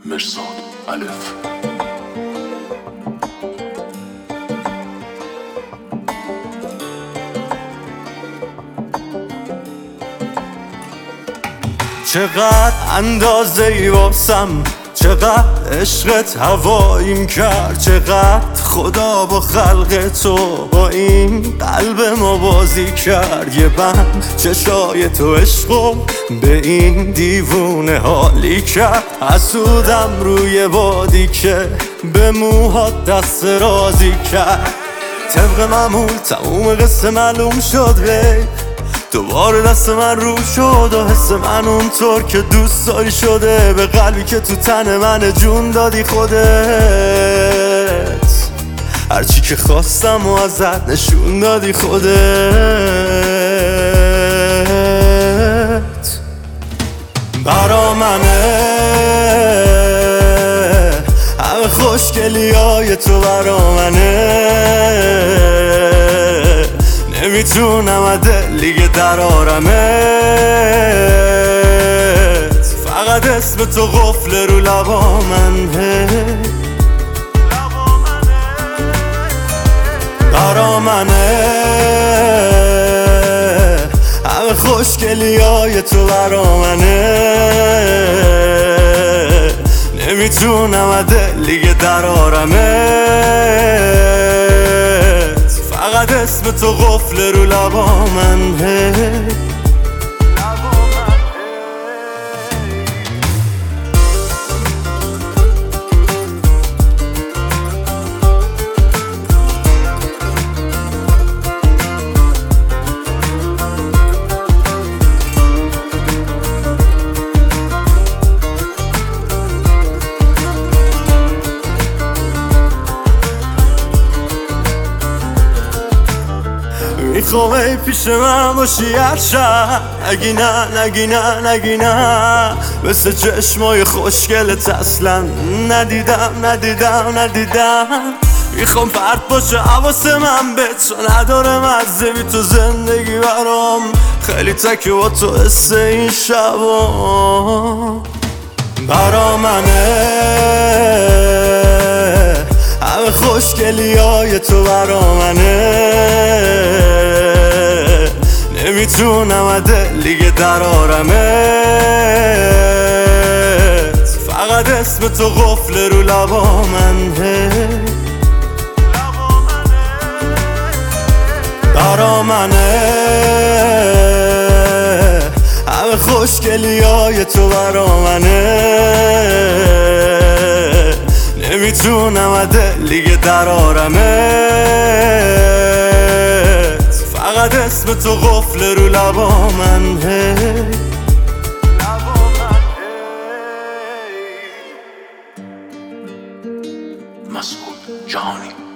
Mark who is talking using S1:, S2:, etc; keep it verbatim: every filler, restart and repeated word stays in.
S1: مرصاد الف.
S2: چقدر اندازه ای واسم، چقدر عشقت هواییم کرد، چقدر خدا با خلق تو با این قلب ما بازی کرد. یه بند چشای تو عشقو به این دیوونه حالی کرد. حسودم روی بادی که به موهات دست رازی کرد. طبق معمول تموم قصه معلوم شد وی دوباره دست من رو شد و حس من اونطور که دوست داری شده به قلبی که تو تن من جون دادی خودت. هرچی که خواستم و ازت نشون دادی خودت. برا منه همه خوشگلی های تو، برا منه نمیتونم دلیگه در آرمت. فقط اسم تو قفل رو لبا منه. برا منه همه خوشگلی های تو، برا منه نمیتونم دلیگه در آرمت. فقط اسم تو قفل رو لبا منه. میخوام ای پیش من باشی هرچند، نگی نه نگی نه نگی نه. مثل چشمای خوشگلت اصلا ندیدم ندیدم ندیدم. میخوام پرت باشه حواس من به تو، نداره مزه بی تو زندگی برام. خیلی تکه با تو حس این شبا. برا منه همه خوشگلی های تو، برا منه نمیتونم دلیگه در آرمت. فقط اسم تو قفل رو لبا منه. برا منه همه خوشگلی های تو، برا منه نمیتونم دلیگه در آرمت. فقط اسم تو قفل رو لبا منه.
S1: مسعود جهانی.